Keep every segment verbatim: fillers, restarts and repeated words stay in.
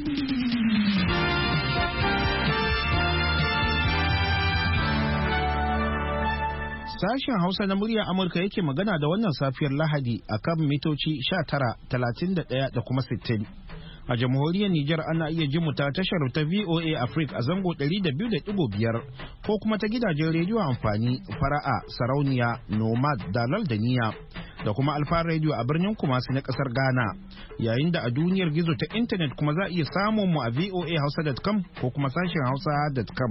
Sashen Hausa na muryar Amurka yake magana da wannan safiyar Lahadi a kan mitoci sha tara, talatin da ɗaya da kuma sittin. A jamhuriyar Nijar ana iya jin mu ta tashar ta V O A Africa a zango ɗari da biyu da ɗigo biyar ko kuma ta gidajen rediyo amfani Fara'a, Sarauniya, Nomad, Dalal da Niya da kuma Alfa Radio a birnin Kumasi na ƙasar Ghana. Yayin da a duniyar gizo ta intanet kuma za a iya samun mu a v o a hausa dot com ko kuma sashen hausa dot com.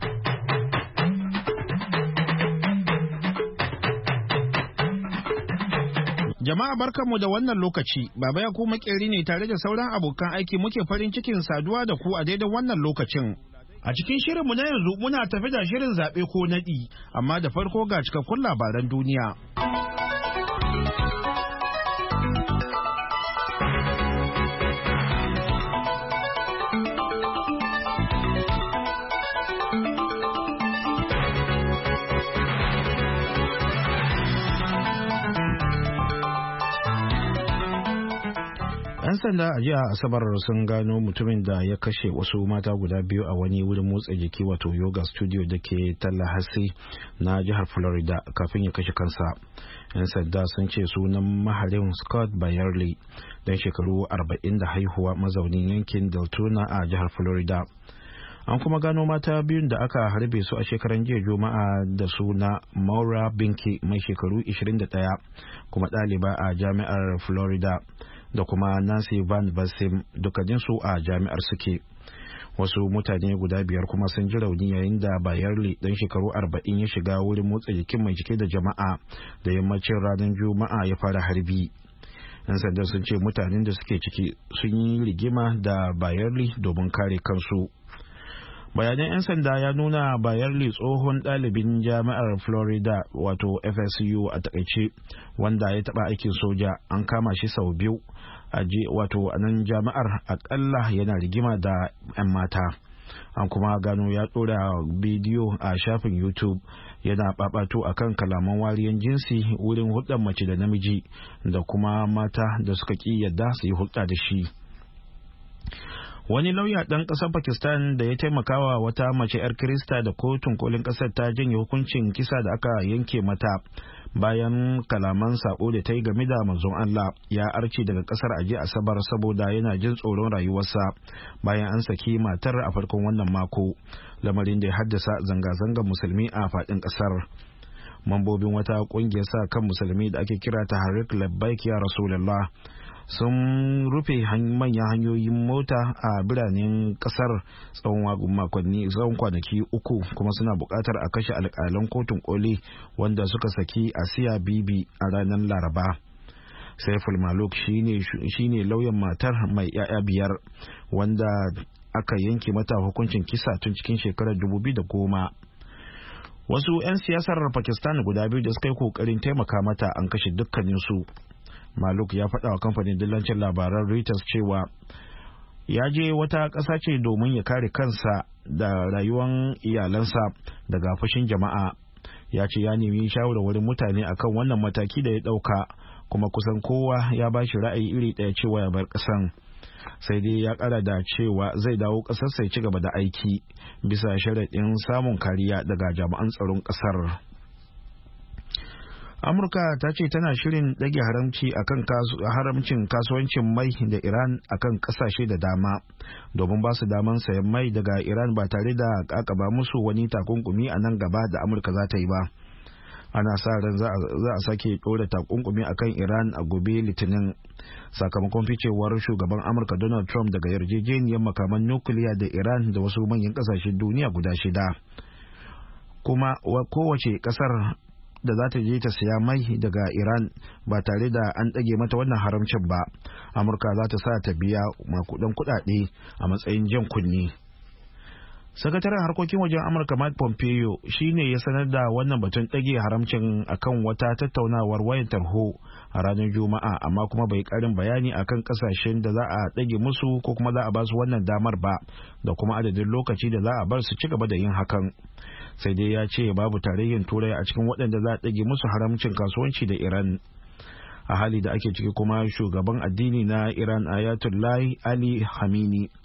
Jama'a barkanmu da wannan lokaci, Baba ya kuma makeri ne tare da sauran abokan aiki muke farin cikin saduwa da ku a daidai wannan lokacin. A cikin shirinmu na yanzu muna tafi da shirin zaɓe ko naɗi, amma da farko ga cikakkun labaran duniya. 'Yan sanda a jiya Asabar sun gano mutumin da ya kashe wasu mata guda biyu a wani wurin motsa jiki wato yoga studio da ke Tallahassee na jihar Florida kafin ya kashe kansa. 'Yan sanda sun ce sunan maharin Scott Byerly dan shekaru arba'in da haihuwa mazaunin yankin Deltona a jihar Florida. An kuma gano mata biyun da aka harbe su a shekaran jiya Juma'a da suna Maura Binki mai shekaru ishirin da ɗaya kuma ɗaliba a jami'ar Florida da kuma Nancy Van Basim dukkaninsu a jami'ar suke. Wasu mutane guda biyar kuma sun ji rauni yayin da Byerly dan shekaru arba'in ya shiga wurin motsa jikin mai cike da jama'a da yammacin ranar Juma'a ya fara harbi. 'Yan sanda sun ce mutanen da suke ciki sun yi rigima da Byerly domin kare kansu. Bayanan 'yan sanda ya nuna Byerly tsohon ɗalibin jami'ar Florida wato F S U a takaice wanda ya taɓa aikin soja. An kama shi sau biyu a wato a nan jami'ar, akalla yana rigima da 'yan mata. An kuma gano ya ɗora bidiyo a shafin YouTube yana ɓaɓato akan kalaman wariyan jinsi wurin hulɗar mace da namiji da kuma mata da suka ƙi yadda su yi hulɗa da shi. Wani lauya ɗan ƙasar Pakistan da ya taimakawa wata mace 'yar Kirista da kotun kolin ƙasar ta janye hukuncin kisa da aka yanke mata bayan kalaman sako da ta yi game da manzon Allah, ya arce daga ƙasar aje Asabar saboda yana jin tsoron rayuwarsa bayan an saki matar a farkon wannan mako, lamarin da ya haddasa zanga-zangar musulmi a faɗin ƙasar. Mambobin wata ƙungiyar sa kan musulmi da ake kira Tahrik Labbaik ya Rasulullah sun rufe manyan hanyoyin mota a biranen kasar tsawon makonni tsawon kwanaki uku kuma suna buƙatar a kashe alƙalan kotun koli wanda suka saki Asiya Bibi a ranar Laraba. Saiful Maluk shine shine lauyan matar mai 'ya'ya biyar wanda aka yanke mata hukuncin kisa tun cikin shekarar dubu biyu da goma. Wasu 'yan siyasar Pakistan guda biyu da suka yi kokarin taimaka mata an kashe dukkaninsu. Maluk ya faɗa wa kamfanin dillancin labaran Reuters cewa ya je wata ƙasa ce domin ya kare kansa da rayuwar iyalansa daga fushin jama'a. Ya ce ya nemi shawarwarin mutane akan wannan mataki da ya ɗauka kuma kusan kowa ya ba shi ra'ayi iri ɗaya cewa ya bar ƙasan. Sai dai ya ƙara da cewa zai dawo ƙasarsa ya ci gaba da aiki bisa sharaɗin samun kariya daga jami'an tsaron ƙasar. Amurka ta ce tana shirin ɗage haramci akan haramcin kasuwancin mai da Iran akan ƙasashe da dama domin ba su daman sayan mai daga Iran ba tare da ƙaƙaba musu wani takunkumi a nan gaba da Amurka za ta yi ba. Ana sa ran za a sake ɗora takunkumi akan Iran a gobe Litinin sakamakon ficewar shugaban Amurka Donald Trump daga yarjejeniyar makaman nukiliya da Iran da wasu manyan ƙasashen duniya guda shida. Kuma kowace ƙasar da za ta je ta siya mai daga Iran ba tare da an ɗage mata wannan haramcin ba, Amurka za ta sa ta biya makudan kuɗaɗe a matsayin jan kunni. Sakataren harkokin wajen Amurka Mike Pompeo shi ne ya sanar da wannan batun ɗage haramcin akan wata tattaunawar wayar tarho a ranar Juma'a, amma kuma bai ƙarin bayani akan ƙasashen da za a ɗage musu ko kuma za a ba su wannan damar ba da kuma adadin lokaci da za a bar su ci gaba da yin hakan. Sai dai ya ce babu tarayyar turai a cikin waɗanda za a ɗage musu haramcin kasuwanci da Iran. A hali da ake ciki kuma shugaban addini na Iran Ayatollah Ali Khamenei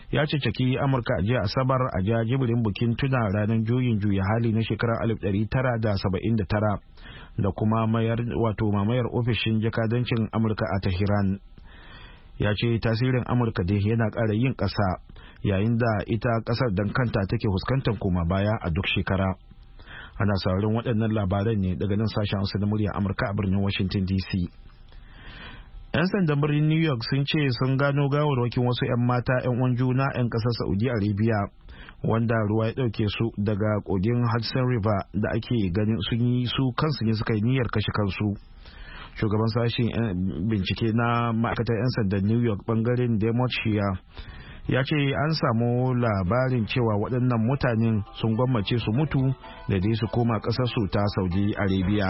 ya ceceki Amurka a jiya Asabar a jajibirin bikin tuna ranar juyin juya hali na shekarar alif ɗari tara da saba'in da tara da kuma mayar wato mamayar ofishin jakadancin Amurka a Tehran. Ya ce tasirin Amurka dai yana ƙara yin ƙasa yayin da ita ƙasar dan kanta take fuskantar koma baya a duk shekara. Ana sauraron waɗannan labaran ne daga nan sashen Hausa na murya Amurka a birnin Washington D C. 'Yan sandan birnin New York sun ce sun gano gawarwakin wasu 'yan mata 'yan uwan juna 'yan ƙasar Saudi Arabia wanda ruwa ya ɗauke su daga kogin Hudson River da ake ganin sun yi su kansu ne suka yi niyyar kashe kansu. Shugaban sashen bincike na ma'aikatar 'yan sandan New York bangaren Demont Shia ya ce an samu labarin cewa waɗannan mutanen sun gwammace su mutu da dai su koma ƙasarsu ta Saudi Arabia.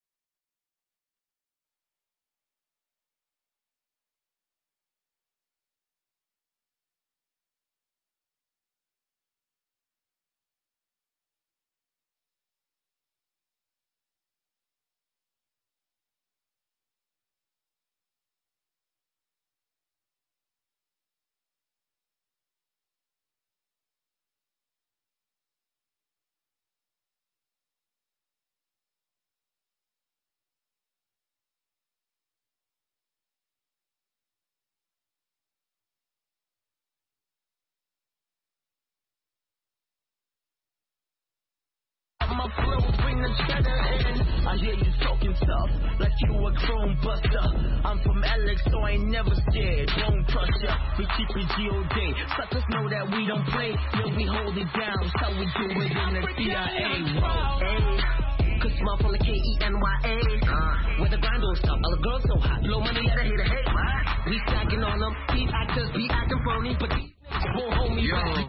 My flow bring the cheddar in. I hear you talking tough, like you a chrome buster. I'm from Alex, so I ain't never scared. Won't trust ya. We keep it G O D. Suckers know that we don't play. Yeah, we hold it down. That's how we do it in the C I A. Whoa, cause small from the K E N Y A. Uh, where the grind don't stop. All the girls so hot. Blow money, let her hate her hate. We stacking on them. These actors be acting phony, but these won't hold me back.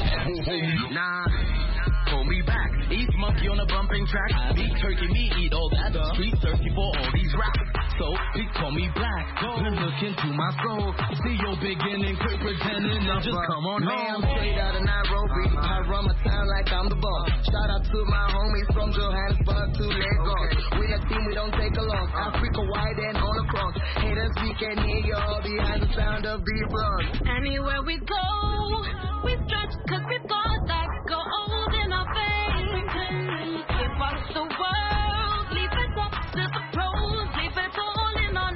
Nah. Hold me back. East monkey on a bumping track. Beef turkey, me eat all that. Street thirsty for all these raps. So they call me black. Then look into my soul. See your beginning, quit pretending. Now just come on home. I'm straight out of Nairobi. I run my town like I'm the boss. Shout out to my homies from Johannesburg to Lagos. We a team, we don't take a loss. Africa wide and all across. Haters, we can hear you all behind the sound of these blogs. Anywhere we go, we stretch cause we got that gold in our veins. Give us the world, leave it up to the pros, leave it all in our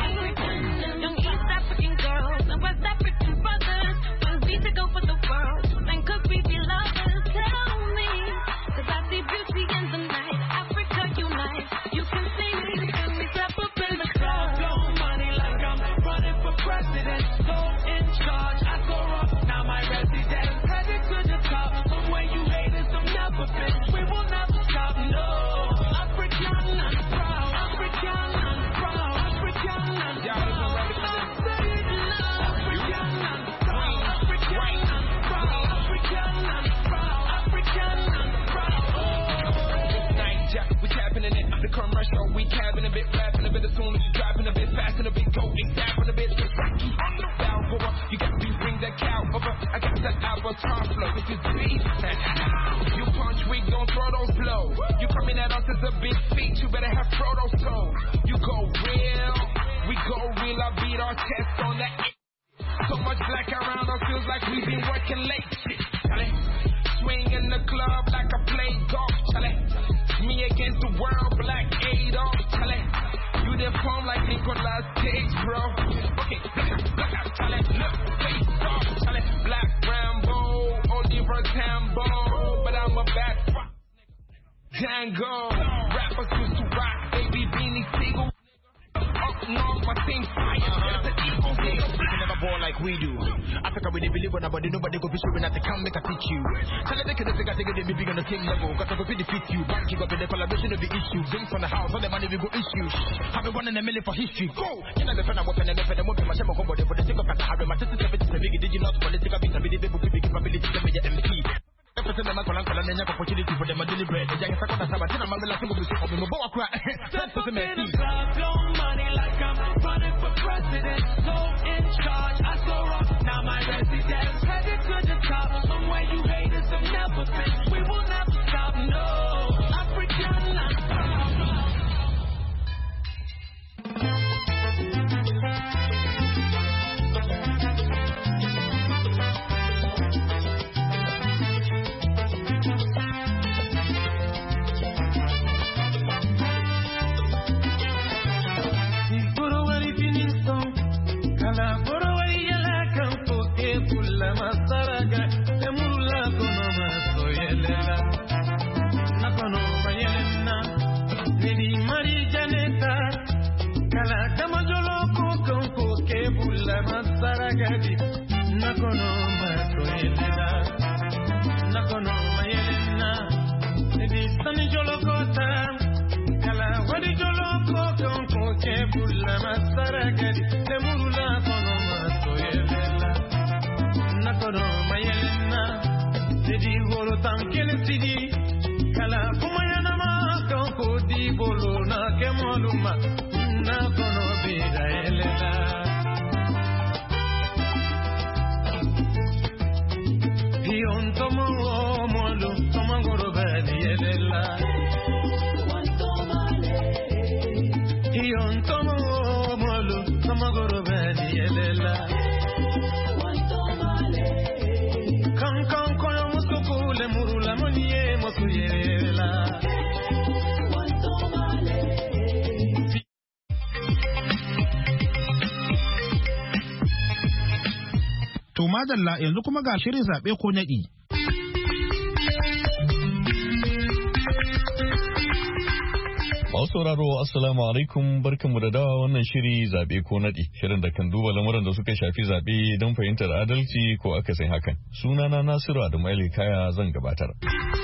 name. Young East African girls and West African brothers, when we take over the world, then could we be lovers? Tell me, cause I see beauty in the night. Africa unite, you can see me, and we step up in the crowd. Blow money like I'm running for president. So in charge, I go up, now my residence. Headed to the top, from where you haters have never been. We will never stop, no. African and proud, African and proud, African and proud. I'm saying it now. African and proud, African and proud, African and proud, African and proud. Oh. Night jack, we tapping in it. The commercial, we cabbing a bit, rapping a bit. As soon as you driving a bit fast and a bit go, exactly a bit. Just like you on the Balboa, you got to bring that cow over. I got that avatar flow, this is beef. You punch weak, don't throw those blows. You coming at us as a big feat, you better have Frodo's toes. You go real, we go real. I beat our chest on that. So much black around us, feels like we've been working late. Shit, Charlie. Swing in the club like I play golf, Charlie. Me against the world, black Adolf, Charlie. You did form like Nicolas Cage, bro. Okay, black, black out, Charlie. Look, face off, Charlie. Black Rambo, Oliver Tambo, but I'm a bad fuck. Django, rappers used to rock, baby Beanie Siegel. Up north, my team fire. There's an equal deal. You can never ball like we do. Africa, we didn't believe on nobody, nobody go be showing that they can't make a teach you. Tell them they can take a take they be big on the same level. Cause I go defeat you. Banking up in the collaboration of the issue. Drinks from the house, all the money we go issue. Have been one in a million for history. Go! You know the friend I weapon and weapon and weapon. My shame on body for the sake of I have my sister seventy seven big. Did you not political beats and be the baby to big capability to be your M C? Represent the man for Lanka and then opportunity for them a deliberate. The young Sakota Sabatina, my relaxing will be so open. But walk right. That's for the man. Blow money like I'm running for president. So in charge, I go up, now my residence. Headed to the top, somewhere you haters have never been. We will never stop, no. African and proud. saragadi nakono mato yelena nakono mayelena edi sani jolokota kala wadi joloko konko ke bulla masaragadi temurula kono mato yelena nakono mayelena edi holo tankele sidi kala kumayana ma konko di bolo na kemoluma nakono bida yelena Ion tomo molo tomo gorobadi yelela Ion tomo molo tomo gorobadi yelela Kan kan koyo musukule murula moniye musuyela To madalla yanzu kuma ga shirin zaɓe ko naɗi. Masu sauraro assalamu alaikum barkanmu da dawa wannan shiri zaɓe ko naɗi. Shirin da kan duba lamuran da suka shafi zaɓe don fahimtar adalci ko akasin hakan. Sunana Nasiru Adamu Ali Kaya zan gabatar.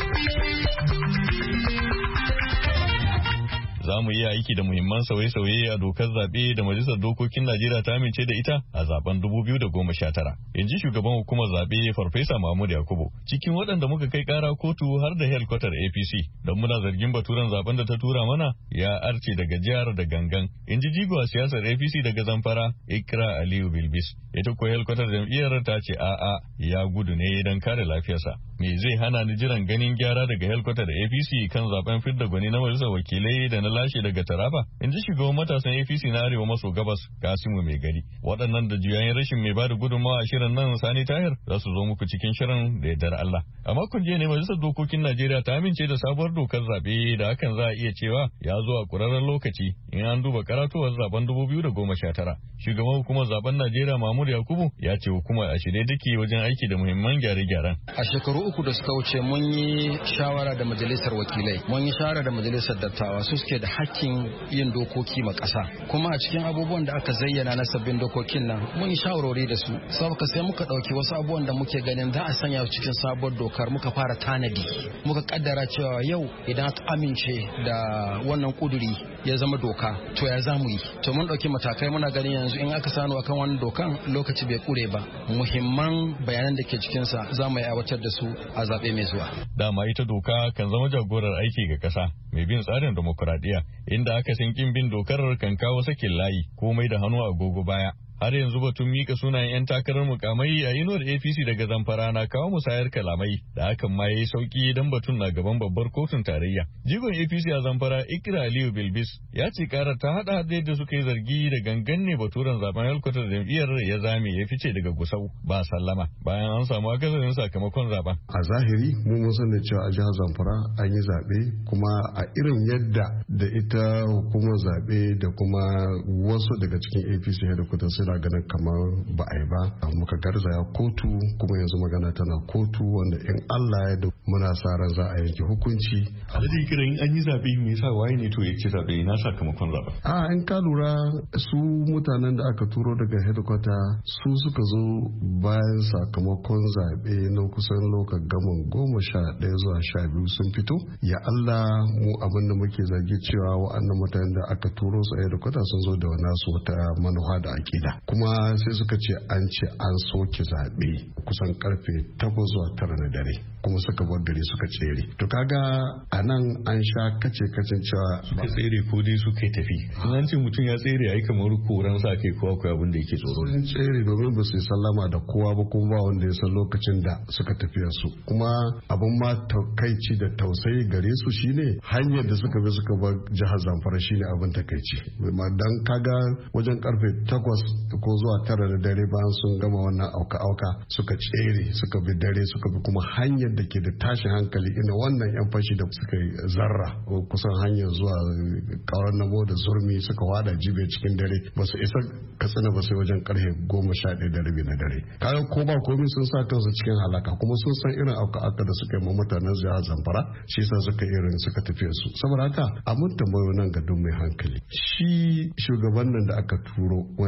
Za mu yi aiki da muhimman sauye-sauye a dokar zaɓe da Majalisar Dokokin Najeriya ta amince da ita a zaben dubu biyu da goma sha tara. In ji shugaban hukumar zaɓe Farfesa Mahmud Yakubu. Cikin waɗanda muka kai ƙara kotu har da helkwatar A P C don muna zargin baturen zaben da ta tura mana ya arce daga jihar da gangan. In ji jigo a siyasar A P C daga Zamfara Ikra Aliyu Bilbis. Ita ko helkwatar jam'iyyar ta ce a'a ya gudu ne don kare lafiyarsa. Me zai hana ni jiran ganin gyara daga helkwatar A P C kan zaben fidda gwani na majalisar wakilai da na lashe daga Taraba? In ji shugaban matasan A P C na Arewa maso gabas Kasimu Mai Gari. Waɗannan da juyayen rashin mai bada gudunmawa a shirin nan Sani Tahir za su zo muku cikin shirin da yardar Allah. A makon jiya ne Majalisar Dokokin Najeriya ta amince da sabuwar dokar zaɓe da hakan za a iya cewa ya zo a ƙurarren lokaci in an duba karatuwar zaben dubu biyu da goma sha tara. Shugaban hukumar zaben Najeriya Mahmud Yakubu ya ce hukumar a shirye take wajen aiki da muhimman gyare-gyaren. A shekaru uku da suka wuce mun yi shawara da majalisar wakilai, mun yi shawara da majalisar dattawa su suke da hakkin yin dokoki ma ƙasa. Kuma a cikin abubuwan da aka zayyana na sabbin dokokin nan mun yi shawarwari da su. Saboda sai muka ɗauki wasu abubuwan da muke ganin za a sanya cikin sabuwar dokar muka fara tanadi. Muka kaddara cewa yau idan aka amince da wannan kuduri ya zama doka to ya za mu yi. To mun ɗauki matakai muna ganin yanzu in aka sanu akan wannan dokan lokaci bai kure ba. Muhimman bayanan da ke cikinsa za mu yi aiwatar da su a zaɓe mai zuwa. Dama ita doka kan zama jagorar aiki ga ƙasa mai bin tsarin demokuraɗiyya inda aka san kin bin dokar kan kawo sakin layi komai da hannu a agogo baya. Har yanzu batun mika sunayen 'yan takarar mukamai a inuwar A P C daga Zamfara na kawo musayar kalamai da hakan ma yayi sauki dan batun na gaban babbar kotun tarayya. Jigon A P C a Zamfara Ikra Aliyu Bilbis ya ce karar ta hada da yadda suka yi zargi da gangan ne baturen zaben helkwatar jam'iyyar ya zame ya fice daga Gusau ba sallama bayan an samu akasarin sakamakon zaben. A zahiri mu mun san da cewa a jihar Zamfara an yi zaɓe kuma a irin yadda da ita hukumar zaɓe da kuma wasu daga cikin A P C helkwatar suna ganin kamar ba a yi ba muka garzaya kotu kuma yanzu magana tana kotu wanda in Allah ya da muna sa ran za a yanke hukunci. Alhaji kiran an yi zabe me yasa waye ne to ya ci zabe na sakamakon zaben? A in ka lura su mutanen da aka turo daga headquarter su suka zo bayan sakamakon zabe na kusan lokacin gaman goma sha ɗaya zuwa sha biyu sun fito. Ya Allah mu abin da muke zargi cewa wa'annan mutanen da aka turo su a headquarter sun zo da nasu wata manufa da akida. Kuma sai suka ce an ce an soke zaɓe kusan karfe takwas zuwa tara na dare kuma suka bar gari suka tsere. To kaga a nan an sha kace kacin cewa suka tsere ko dai suka yi tafi. An ce mutum ya tsere ai kamar koran sa kai ko akwai abin da yake tsoro. Sun tsere domin ba su yi sallama da kowa ba kuma ba wanda ya san lokacin da suka tafiya su. Kuma abin ma takaici da tausayi gare su shine hanyar da suka bi suka bar jihar Zamfara shine abin takaici. Dan kaga wajen karfe takwas ko zuwa tara da dare bayan sun gama wannan auka-auka suka tsere suka bi dare suka bi kuma hanyar da ke da tashin hankali ina wannan yan fashi da suka yi zarra kusan hanyar zuwa kawar namo da zurmi suka wada jibe cikin dare ba su isa katsina ba sai wajen karfe goma sha ɗaya da rabi na dare kayan ko ba komai sun sa kansu cikin halaka kuma sun san irin auka-auka da suka yi ma mutanen jihar Zamfara shi yasa suka irin suka tafiya su saboda haka a mun tambayo nan ga duk mai hankali shi shugaban nan da aka turo wancan na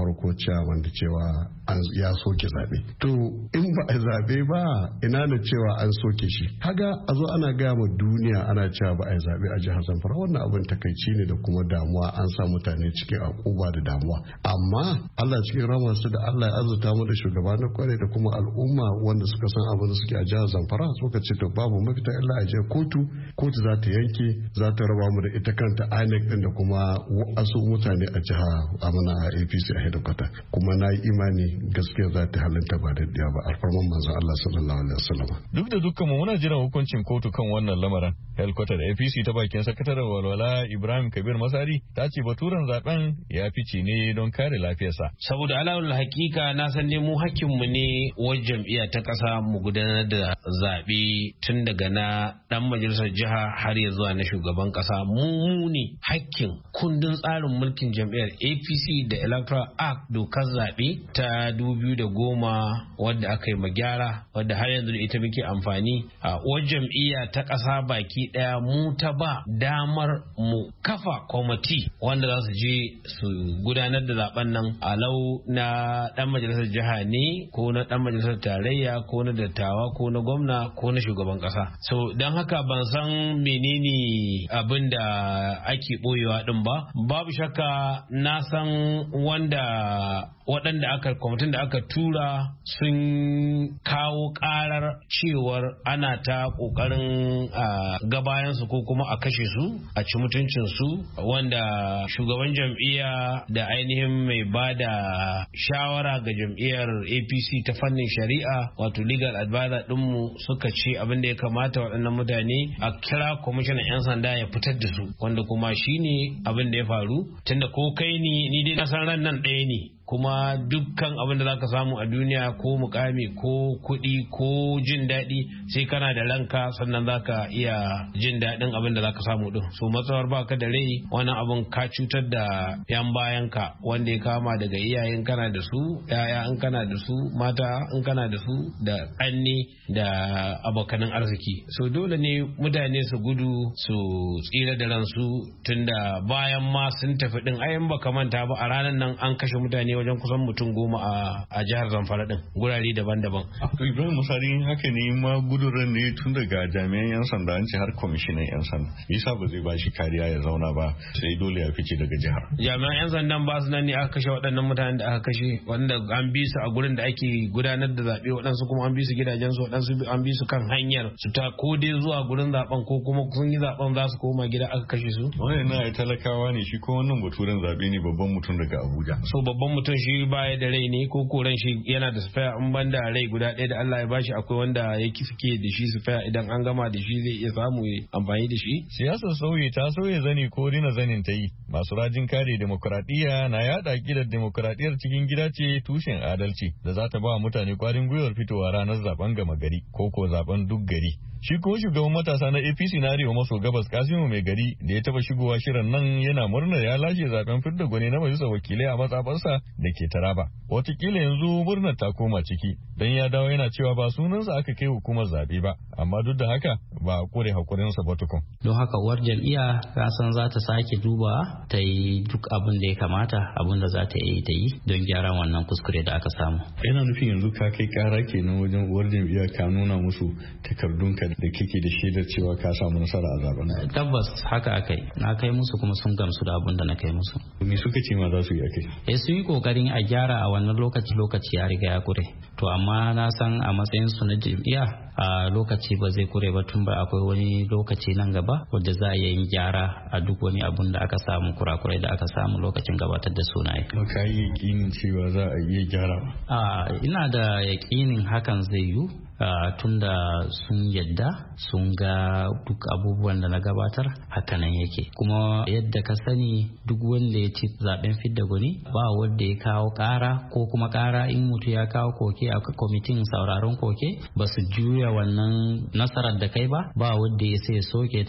farko cewa da cewa ya soke zaɓe. To in ba a zaɓe ba ina da cewa an soke shi. Haga a zo ana gaya ma duniya ana cewa ba a yi zaɓe a jihar Zamfara, wannan abin takaici ne da kuma damuwa, an sa mutane cikin akuba da damuwa. Amma Allah cikin ramarsa da Allah ya azurta mu da shugaba na kware da kuma al'umma wanda suka san abin da suke a jihar Zamfara suka ce to babu mafita illa a je kotu, kotu za ta yanke, za ta raba mu da ita kanta I N E C din da kuma wasu mutane a jiha amana a A P C a headquarter. Kuma na yi imani gaskiya za ta halinta ba da diya ba alfarman manzon Allah sallallahu alaihi wasallam. Duk da dukkan mu muna jiran hukuncin kotu kan wannan lamarin. Headquarter A P C ta bakin sakataren walwala Ibrahim Kabir Masari ta ce baturen zaben ya fice ne don kare lafiyarsa. Saboda alawul hakika na san ne mu hakkin mu ne wajen jam'iyya ta kasa mu gudanar da zabe tun daga na dan majalisar jiha har ya zuwa na shugaban kasa. Mu ne hakkin kundin tsarin mulkin jam'iyyar A P C da Electoral Act dokar zabe ta dubu biyu da goma wadda aka yi magyara wadda har yanzu ita muke amfani a wajen jam'iyya ta kasa baki daya mu ta ba damar mu kafa kwamiti wanda za su je su gudanar da zaben nan alau na dan majalisar jiha ne ko na dan majalisar tarayya ko na dattawa ko na gwamna ko na shugaban kasa. So don haka ban san menene abin da ake boyewa din ba. Babu shakka na san wanda waɗanda aka kwamitin da aka tura sun kawo ƙarar cewar ana ta ƙoƙarin gabayansu ko kuma a kashe su a ci mutuncinsu, wanda shugaban jam'iyya da ainihin mai ba da shawara ga jam'iyyar A P C ta fannin shari'a wato legal advisor ɗinmu suka ce abin da ya kamata waɗannan mutane a kira kwamishinan 'yan sanda ya fitar da su, wanda kuma shine abin da ya faru. Tunda ko kai ni ni dai na san ran nan ɗaya ne, kuma dukkan abin da zaka samu a duniya ko mukami ko kuɗi ko jin daɗi sai kana da ranka sannan zaka iya jin daɗin abin da zaka samu din. So matsawar baka da rai wannan abin ka cutar da yan bayanka wanda ya kama daga iyayen kana da su, yaya in kana da su, mata in kana da su, da ƙanne da abokanin arziki. So dole ne mutane su gudu su tsira da ransu tunda bayan ma sun tafi din ayan baka manta ba a ranar nan an kashe mutane wajen kusan mutum goma a jihar Zamfara din gurare daban-daban. Ibrahim Musari haka ne ma guduran ne tun daga jami'an 'yan sanda an ce har kwamishinan 'yan sanda. Yasa ba zai ba shi kariya ya zauna ba sai dole ya fice daga jihar. Jami'an 'yan sandan ba su nan ne aka kashe waɗannan mutanen da aka kashe wanda an bi su a gurin da ake gudanar da zaɓe, waɗansu kuma an bi su gidajensu, waɗansu an bi su kan hanyar su ta ko dai zuwa gurin zaɓen ko kuma sun yi zaɓen za su koma gida aka kashe su. Wannan na talakawa ne shi ko wannan baturen zaɓe ne babban mutum daga Abuja. So babban mutum shi baya da rai ne ko koran shi yana da spare in banda rai guda ɗaya da Allah ya bashi akwai wanda ya kifike da shi spare idan an gama da shi zai iya samu ya amfani da shi. Siyasar sauyi ta sauya zani ko rina zanin ta yi. Masu rajin kare demokuraɗiyya na yaɗa ƙidar demokuraɗiyyar cikin gida ce tushen adalci da za ta ba mutane kwarin gwiwar fitowa ranar zaben gama gari ko ko zaben duk gari. Shi kuma shugaban matasa na A P C na Arewa maso gabas Kasimu Mai Gari da ya taba shigowa shirin nan yana murnar ya lashe zaben fidda gwani na majalisar wakilai a matsabarsa da ke Taraba. Watakila yanzu murnar ta koma ciki don ya dawo yana cewa ba sunansa aka kai hukumar zaɓe ba, amma duk da haka ba a kore hakurinsa ba tukun. Don haka uwar jam'iyya kasan za ta sake duba ta yi duk abin da ya kamata abin da za ta yi ta yi don gyara wannan kuskure da aka samu. Yana nufin yanzu ka kai kara kenan wajen uwar jam'iyya ka nuna musu takardunka da kake da shaidar cewa ka samu nasara a zaben. Tabbas haka akai, na kai musu kuma sun gamsu da abin da na kai musu. Me suka ce ma za su yi akai? Eh sun yi kokarin a gyara a wannan lokaci lokaci ya riga ya kure. To amma na san a matsayin su na jam'iyya a lokaci ba zai kure ba tun ba akwai wani lokaci nan gaba wanda za a yi gyara a duk wani abun da aka samu kurakurai da aka samu lokacin gabatar da sunaye. Ka yi yakinin cewa za a iya gyara? A ina da yakinin hakan zai yiwu. Uh, tunda sun yadda sun ga duk abubuwan da na gabatar hakanan yake, kuma yadda ka sani duk wanda ya ci zaben fidda gwani ba wanda ya kawo kara ko kuma kara in mutu ya kawo koke a kwamitin sauraron koke ba su juya wannan nasarar da kai ba ba wanda ya sai soke ta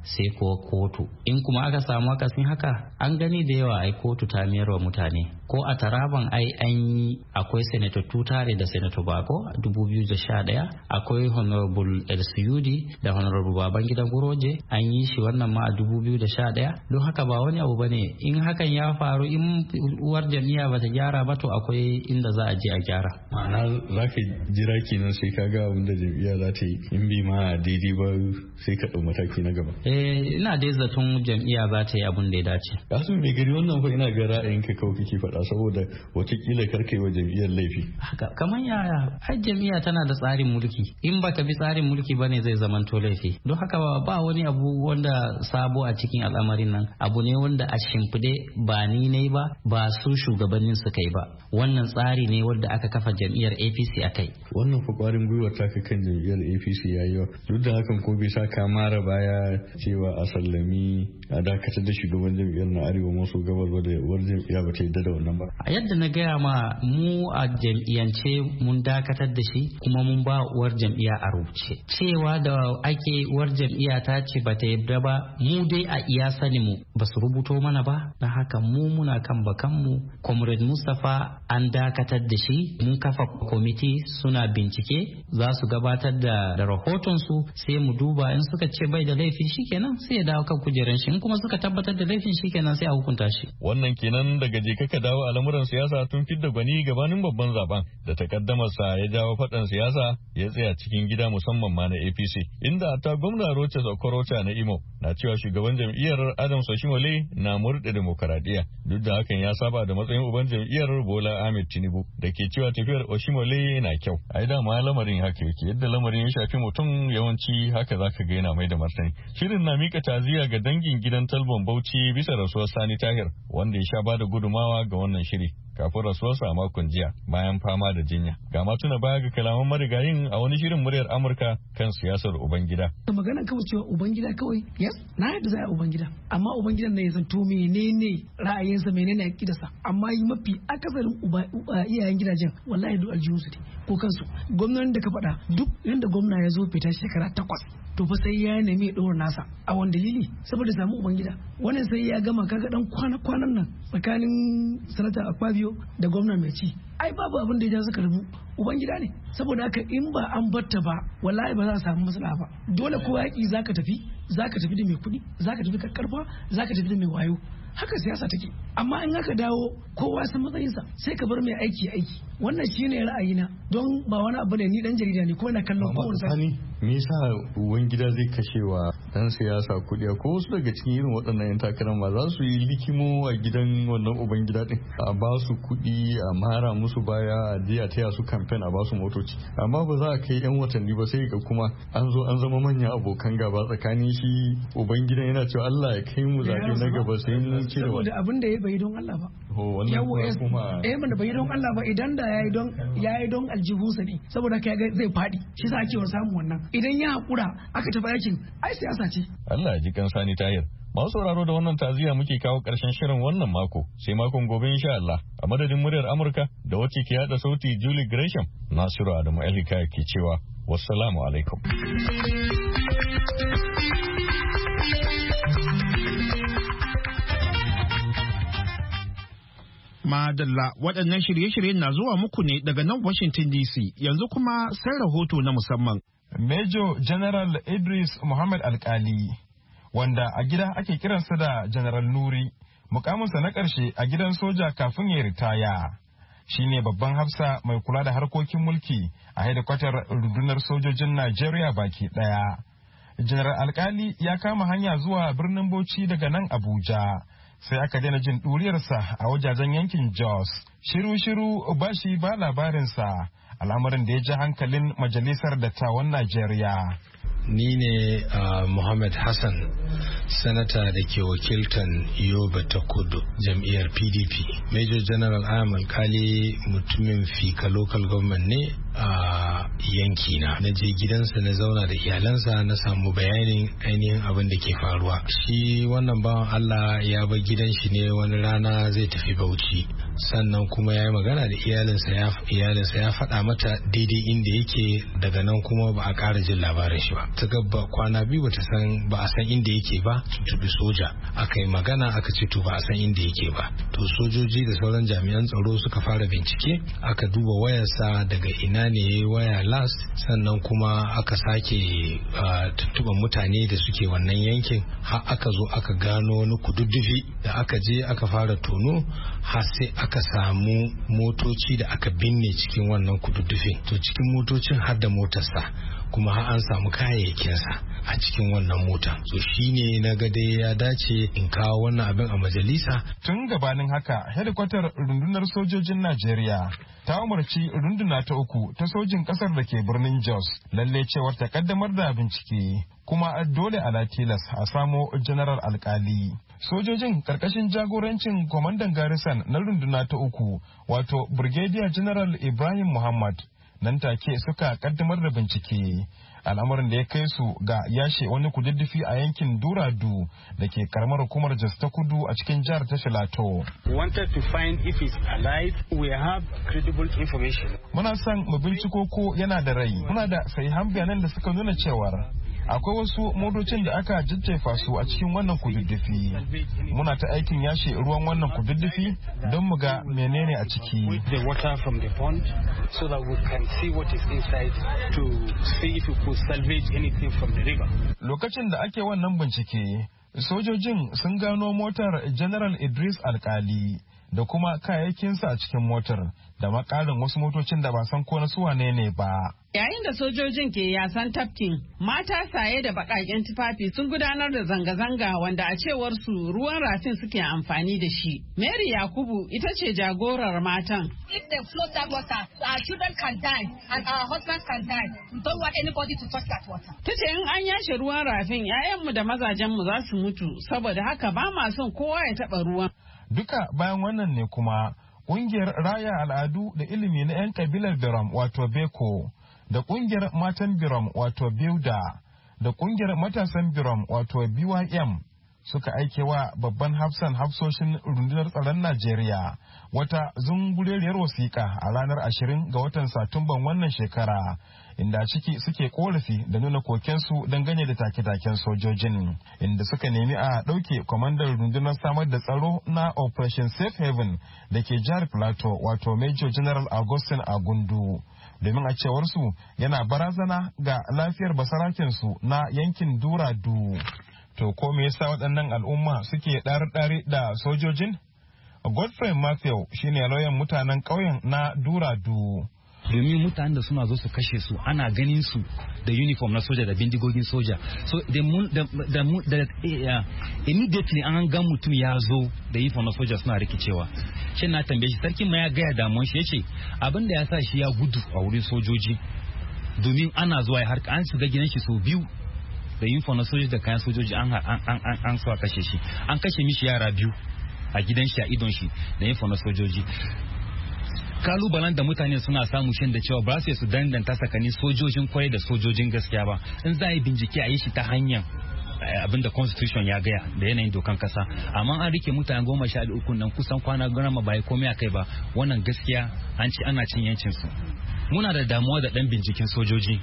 sai ko kotu. In kuma aka samu akasin haka an gani da yawa ai kotu ta mayar wa mutane. Ko a Taraban ai an yi akwai Senator Tutare da Senator Bako a dubu biyu da sha ɗaya, akwai Honorable El Suyudi da Honorable Babangida Guroje an yi shi wannan ma a dubu biyu da sha ɗaya. Don haka ba wani abu bane, in hakan ya faru in uwar jami'a bata gyara ba to akwai inda za a je a gyara. Ma'ana za ka jira kenan sai ka ga abin da jami'a za ta yi, in bi ma daidai ba sai ka ɗau mataki na gaba. Eh ina dai zaton jami'a za ta yi abin da ya dace. Kasu mai gari wannan fa ina ga ra'ayinka kawai kake faɗa saboda watakila karkai wa jami'ar laifi. Haka kamar yaya ai jami'a tana da tsarin mulki, in baka bi tsarin mulki bane zai zamanto laifi. Don haka ba wani abu wanda sabo a cikin al'amarin nan, abu ne wanda a shimfide ba ni ne ba ba su shugabannin su kai ba, wannan tsari ne wanda aka kafa jam'iyyar A P C a kai. Wannan fa kwarin gwiwar ta kan jam'iyyar A P C yayi yawa, duk da hakan ko bai sa ka mara baya cewa a sallami a dakatar da shugaban jam'iyyar na arewa maso gabas ba da uwar jam'iyya ba ta yadda da wannan ba. A yadda na gaya ma mu a jam'iyyance mun dakatar da shi kuma mun ba uwar jam'iyya a rubuce cewa da ake uwar jam'iyya ta ce ba ta yadda ba, mu dai a iya sani mu ba su rubuto mana ba, na haka mu muna kan bakan mu. Comrade Mustapha an dakatar da shi, mun kafa kwamiti suna bincike za su gabatar da, da rahoton su sai mu duba, in suka ce bai da laifi shikenan sai ya dawo kan kujeran shi, in kuma suka tabbatar da laifin shikenan sai a hukunta shi. Wannan kenan daga je kaka dawo a lamuran siyasa tun fidda gwani gabanin babban zaben da takaddamarsa ya jawo faɗan siyasa ya tsaya cikin gida musamman ma na A P C, inda ta gwamna Rochas Okorocha na Imo na cewa shugaban jam'iyyar Adams Oshimole na murɗe demokaradiyya, duk da hakan ya saba da matsayin uban jam'iyyar Bola Ahmed Tinubu da ke cewa tafiyar Oshimole na kyau. Ai da ma lamarin haka yake, yadda lamarin ya shafi mutum yawanci haka zaka ga yana mai da martani. Shirin na mika taziya ga dangin gidan Talbon Bauchi bisa rasuwar Sani Tahir wanda ya sha bada gudumawa ga wannan shiri kafin rasuwarsa a makon jiya bayan fama da jinya. Ga ma tuna baya ga kalaman marigayin a wani shirin muryar Amurka kan siyasar Ubangida. Magana kawai cewa Ubangida kawai, yes, na yadda za a Ubangida, amma Ubangidan na ya zanto menene ra'ayinsa menene aƙidarsa, amma yi mafi akasarin iyayen gidajen wallahi duk aljihunsu ne ko kansu. Gwamnan da ka faɗa duk yadda gwamna ya zo fita shekara takwas to fa sai ya nemi ya ɗora nasa a wani dalili saboda samu Ubangida. Wannan sai ya gama kaga dan kwana-kwanan nan tsakanin sanata Akpabio da gwamna mai ci, ai babu abin da ya ja suka rubu Ubangida ne. Saboda haka in ba an batta ba wallahi ba za a samu matsala ba. Dole ko yaƙi zaka tafi zaka tafi da mai kuɗi, zaka tafi da karfa, zaka tafi da mai wayo. Haka siyasa take, amma in aka dawo kowa san matsayinsa sai ka bar mai aiki aiki. Wannan shine ra'ayina, don ba wani abu ne, ni dan jarida ne ko na kallon kowane sani. Me yasa uwan gida zai kashewa dan siyasa kuɗi? Ko wasu daga cikin irin waɗannan yan takarar ma za su yi likimo a gidan wannan uban gida din, a ba su kuɗi, a mara musu baya, a je a taya su kamfen, a ba su motoci, amma ba za a kai yan watanni ba sai ga kuma an zo an zama manyan abokan gaba tsakanin shi uban gidan yana cewa Allah ya kai mu zaɓe na gaba sai mun cire wani. Saboda abin da ya bai don Allah ba. Ho wannan kuma eh man da bai don Allah ba, idan da yayi don yayi don aljihunsa ne, saboda kai ga zai fadi, shi sa ake samu wannan. Idan ya hakura aka tafi aikin ai siyasa ce. Allah ya ji kan Sani Tahir. Masu sauraro da wannan taziya muke kawo ƙarshen shirin wannan mako, sai makon gobe insha Allah. A madadin muryar Amurka da wacce ke yada sauti Julie Gresham, Nasiru Adamu Elika ke cewa wassalamu alaikum. Madalla, waɗannan shirye-shiryen na zuwa muku ne daga nan Washington D C, yanzu kuma sai rahoto na musamman. Major General Idris Muhammad Alkali, wanda a gida ake kiransa da General Nuri, mukaminsa na ƙarshe a gidan soja kafin ya ritaya. Shi ne babban hafsa mai kula da harkokin mulki a hedikwatar rundunar sojojin Najeriya baki ɗaya. General Alkali ya kama hanya zuwa birnin Bauchi daga nan Abuja. Sai aka daina jin ɗuriyarsa a wajajen yankin Jos. Shiru-shiru ba shi ba labarinsa, al'amarin da ya ji hankalin Majalisar Dattawan Najeriya. Ni ne uh, Muhammad Hassan, sanata da ke wakiltan Yobe ta Kudu, jam'iyyar P D P. Major General Ayam Alkali mutumin Fika Local Government ne a uh, yankina. Na je gidansa na zauna da iyalansa na samu bayanin ainihin abin da ke faruwa. Shi wannan bawan Allah ya bar gidan shi ne wani rana zai tafi Bauchi. sannan kuma ya yi magana da iyalinsa ya iyalinsa ya faɗa mata daidai inda yake, daga nan kuma ba a ƙara jin labarin shi ba. Ta gaba kwana biyu bata san ba a san inda yake ba, tuntubi soja aka yi magana aka ce to ba a san inda yake ba. To sojoji da sauran jami'an tsaro suka fara bincike, aka duba wayarsa daga ina ne ya yi waya last, sannan kuma aka sake tuntuban mutane da suke wannan yankin har aka zo aka gano wani kududdufi da aka je aka fara tono har sai aka samu motoci da aka binne cikin wannan kududdufin. To cikin motocin har da motarsa, kuma har an samu kayayyakinsa a cikin wannan mota. So shine na ga dai ya dace in kawo wannan abin a majalisa. Tun gabanin haka, hedikwatar rundunar sojojin Najeriya ta umarci runduna ta uku ta sojin kasar da ke birnin Jos lalle cewar ta kaddamar da bincike, kuma dole ala tilas a samo General Alkali. Sojojin karkashin jagorancin kwamandan Garrison na runduna ta uku, wato Brigadier General Ibrahim Muhammad, nan take suka kaddamar da bincike, al'amarin da ya kai su ga yashe wani kududdufi a yankin Duradu da ke karamar hukumar Jos ta Kudu a cikin jihar ta Filato. Wanted to find if he's alive. We have credible information. Muna son mu binciko ko yana da rai. Muna da sahihan bayanan da suka nuna cewar akwai wasu motocin da aka jajjefa su a cikin wannan kududdufi. Muna ta aikin yashe ruwan wannan kududdufi don mu ga menene a ciki. With the water from the pond so that we can see what is inside to see if we could salvage anything from the river. Lokacin da ake wannan bincike, sojojin sun gano motar General Idris Alkali da kuma kayayyakinsa a cikin motar da makarin wasu motocin da ba san ko na su wane ne ba. Yayin da sojojin ke yasan tafkin, mata saye da baƙaƙen tufafi sun gudanar da zanga-zanga wanda a cewar su ruwan rafin suke amfani da shi. Mary Yakubu ita ce jagorar matan. If they float that water, our children can die and our husbands can die. We don't want anybody to touch that water. Ta ce in an yashe ruwan rafin, 'ya'yanmu da mazajenmu za su mutu, saboda haka ba ma son kowa ya taɓa ruwan. Duka bayan wannan ne kuma ƙungiyar raya al'adu da ilimi na 'yan kabilar Biram wato Beko, da ƙungiyar matan Biram wato Biuda, da ƙungiyar matasan Biram wato B Y M suka aike wa babban hafsan hafsoshin rundunar tsaron Najeriya wata zungureriyar wasiƙa a ranar ashirin ga watan Satumban wannan shekara, inda ciki suke korafi da nuna kokensu dangane da take-taken sojojin, inda suka nemi a ɗauke kwamandan rundunar samar da tsaro na Operation Safe Haven da ke jihar Plateau wato Major General Augustine Agundu, domin a cewar su yana barazana ga lafiyar basarakensu na yankin Duradu. To ko me yasa waɗannan al'umma suke ɗare-ɗare da sojojin? Godfrey Matthew shine lauyan mutanen ƙauyen na Duradu. Domin mutanen da suna zo su kashe su ana ganin su da uniform na soja da bindigogin soja. So da immediately an ga mutum ya zo da uniform na soja suna rikicewa. Shin na tambaye shi sarkin ma ya gaya damuwan shi yace abin da ya sa shi ya gudu a wurin sojoji. Domin ana zuwa har an shiga gidan shi sau biyu da uniform na sojoji da kayan sojoji an an an an so a kashe shi. An kashe mishi yara biyu a gidan shi a idon shi da uniform na sojoji. Kalubalen da mutane suna samu shin da cewa ba su su danganta tsakanin sojojin kwarai da sojojin gaskiya ba. In za a yi bincike a yi shi ta hanyar abinda constitution ya gaya da yanayin dokan kasa, amma an rike mutane goma sha uku nan kusan kwana goma ba komai a kai ba, wannan gaskiya an ci ana cin yancin su. Muna da damuwa da dan binciken sojoji.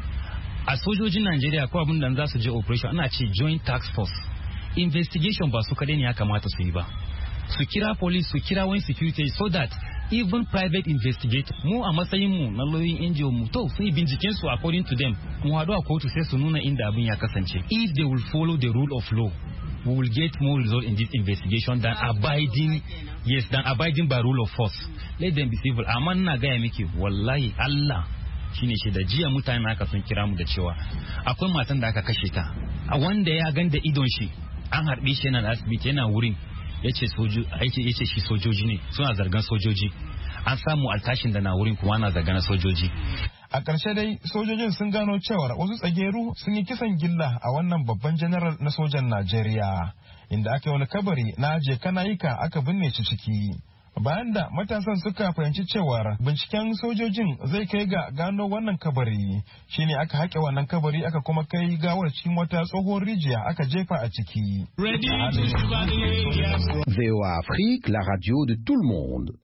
A sojojin Najeriya ko abin da za su je operation ana ce joint task force. Investigation ba su kadai ne ya kamata su yi ba. Su kira police, su kira wani security so that even private investigator mu a matsayin mu na lauyoyin N G O mu to sun yi binciken su according to them, mu hadu a kotu sai su nuna inda abin ya kasance. If they will follow the rule of law, we will get more result in this investigation than abiding yes than abiding by rule of force. Let them be civil. Amma na gaya miki wallahi Allah shine shi da jiya mutane aka sun kira mu da cewa akwai matan da aka kashe ta, a wanda ya ganda idon shi an harbe shi yana da asibiti yana wurin yace sojo yace shi sojoji ne, suna zargan sojoji, an samu altashin da na wurin kuma ana zargan sojoji. A ƙarshe dai sojojin sun gano cewar wasu tsageru sun yi kisan gilla a wannan babban general na sojan Najeriya, inda aka yi wani kabari na je kanayika aka binne shi ciki. Bayan da matasan suka fahimci cewar binciken sojojin zai kai ga gano wannan kabari, shine aka haƙe wannan kabari aka kuma kai gawar cikin wata tsohon rijiya aka jefa a ciki. V O A Afrique, la radio de tout le monde.